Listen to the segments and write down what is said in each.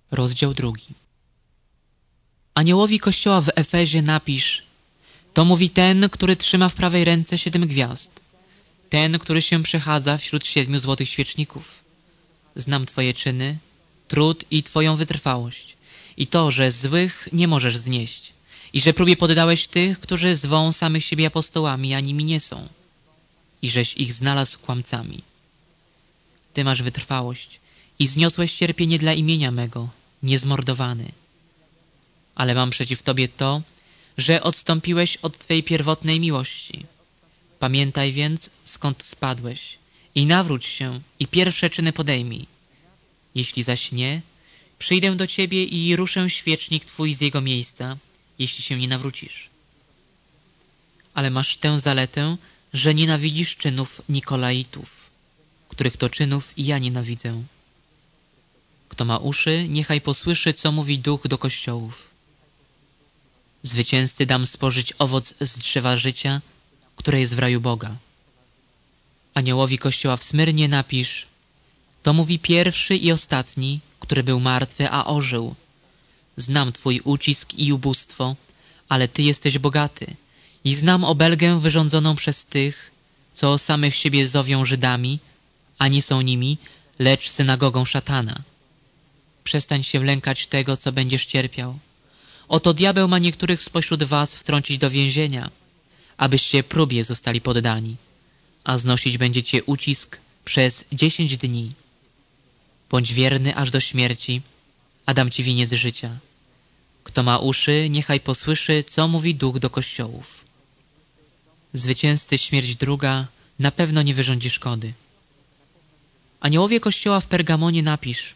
Rozdział 2. Aniołowi kościoła w Efezie napisz: to mówi ten, który trzyma w prawej ręce 7 gwiazd, ten, który się przechadza wśród 7 złotych świeczników. Znam twoje czyny, trud i twoją wytrwałość i to, że złych nie możesz znieść i że próbie poddałeś tych, którzy zwą samych siebie apostołami, a nimi nie są, i żeś ich znalazł kłamcami. Ty masz wytrwałość i zniosłeś cierpienie dla imienia mego, niezmordowany. Ale mam przeciw tobie to, że odstąpiłeś od twej pierwotnej miłości. Pamiętaj więc, skąd spadłeś, i nawróć się i pierwsze czyny podejmij. Jeśli zaś nie, przyjdę do ciebie i ruszę świecznik twój z jego miejsca, jeśli się nie nawrócisz. Ale masz tę zaletę, że nienawidzisz czynów Nikolaitów, których to czynów i ja nienawidzę. Kto ma uszy, niechaj posłyszy, co mówi Duch do kościołów. Zwycięzcy dam spożyć owoc z drzewa życia, które jest w raju Boga. Aniołowi kościoła w Smyrnie napisz: to mówi pierwszy i ostatni, który był martwy, a ożył. Znam twój ucisk i ubóstwo, ale ty jesteś bogaty, i znam obelgę wyrządzoną przez tych, co samych siebie zowią Żydami, a nie są nimi, lecz synagogą szatana. Przestań się lękać tego, co będziesz cierpiał. Oto diabeł ma niektórych spośród was wtrącić do więzienia, abyście próbie zostali poddani, a znosić będziecie ucisk przez 10 dni. Bądź wierny aż do śmierci, a dam ci wieniec życia. Kto ma uszy, niechaj posłyszy, co mówi Duch do kościołów. Zwycięzcy śmierć druga na pewno nie wyrządzi szkody. Aniołowie kościoła w Pergamonie napisz: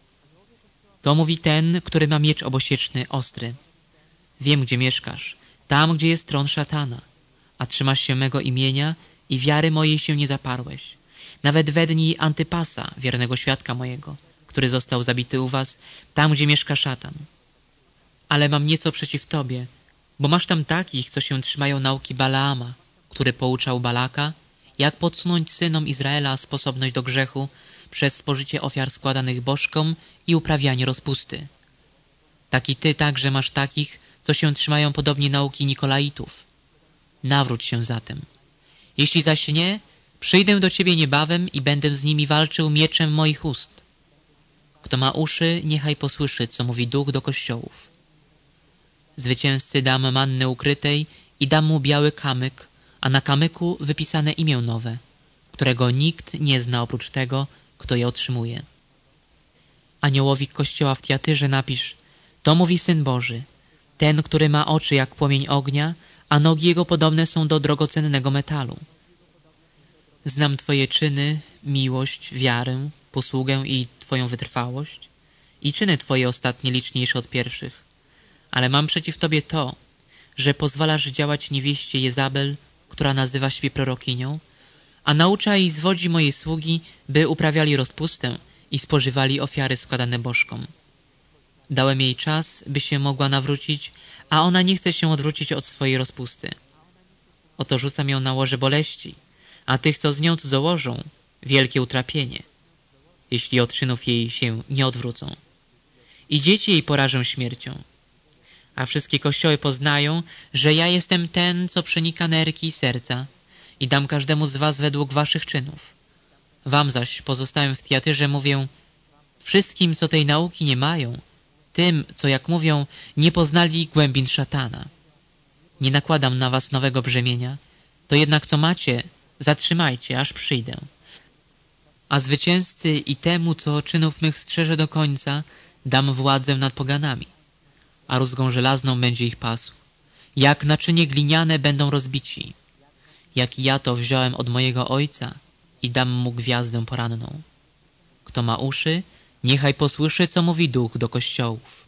to mówi ten, który ma miecz obosieczny, ostry. Wiem, gdzie mieszkasz, tam, gdzie jest tron szatana, a trzymasz się mego imienia i wiary mojej się nie zaparłeś. Nawet we dni Antypasa, wiernego świadka mojego, który został zabity u was, tam, gdzie mieszka szatan. Ale mam nieco przeciw tobie, bo masz tam takich, co się trzymają nauki Balaama, który pouczał Balaka, jak podsunąć synom Izraela sposobność do grzechu przez spożycie ofiar składanych bożkom i uprawianie rozpusty. Tak i ty także masz takich, co się trzymają podobnie nauki Nikolaitów. Nawróć się zatem. Jeśli zaś nie, przyjdę do ciebie niebawem i będę z nimi walczył mieczem moich ust. Kto ma uszy, niechaj posłyszy, co mówi Duch do kościołów. Zwycięzcy dam manny ukrytej i dam mu biały kamyk, a na kamyku wypisane imię nowe, którego nikt nie zna oprócz tego, kto je otrzymuje. Aniołowi kościoła w Tiatyrze napisz: to mówi Syn Boży, ten, który ma oczy jak płomień ognia, a nogi jego podobne są do drogocennego metalu. Znam twoje czyny, miłość, wiarę, posługę i twoją wytrwałość i czyny twoje ostatnie liczniejsze od pierwszych. Ale mam przeciw tobie to, że pozwalasz działać niewieście Jezabel, która nazywa siebie prorokinią, a naucza i zwodzi moje sługi, by uprawiali rozpustę i spożywali ofiary składane bożkom. Dałem jej czas, by się mogła nawrócić, a ona nie chce się odwrócić od swojej rozpusty. Oto rzucam ją na łoże boleści, a tych, co z nią cudzołożą, wielkie utrapienie, jeśli od czynów jej się nie odwrócą. I dzieci jej porażę śmiercią. A wszystkie kościoły poznają, że ja jestem ten, co przenika nerki i serca i dam każdemu z was według waszych czynów. Wam zaś, pozostałym w Tiatyrze, mówię: wszystkim, co tej nauki nie mają, tym, co, jak mówią, nie poznali głębin szatana. Nie nakładam na was nowego brzemienia, to jednak co macie, zatrzymajcie, aż przyjdę. A zwycięzcy i temu, co czynów mych strzeże do końca, dam władzę nad poganami, a rózgą żelazną będzie ich pasł. Jak naczynie gliniane będą rozbici. Jak ja to wziąłem od mojego Ojca i dam mu gwiazdę poranną. Kto ma uszy, niechaj posłyszy, co mówi Duch do kościołów.